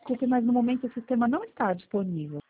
desculpe, mas no momento o sistema não está disponível.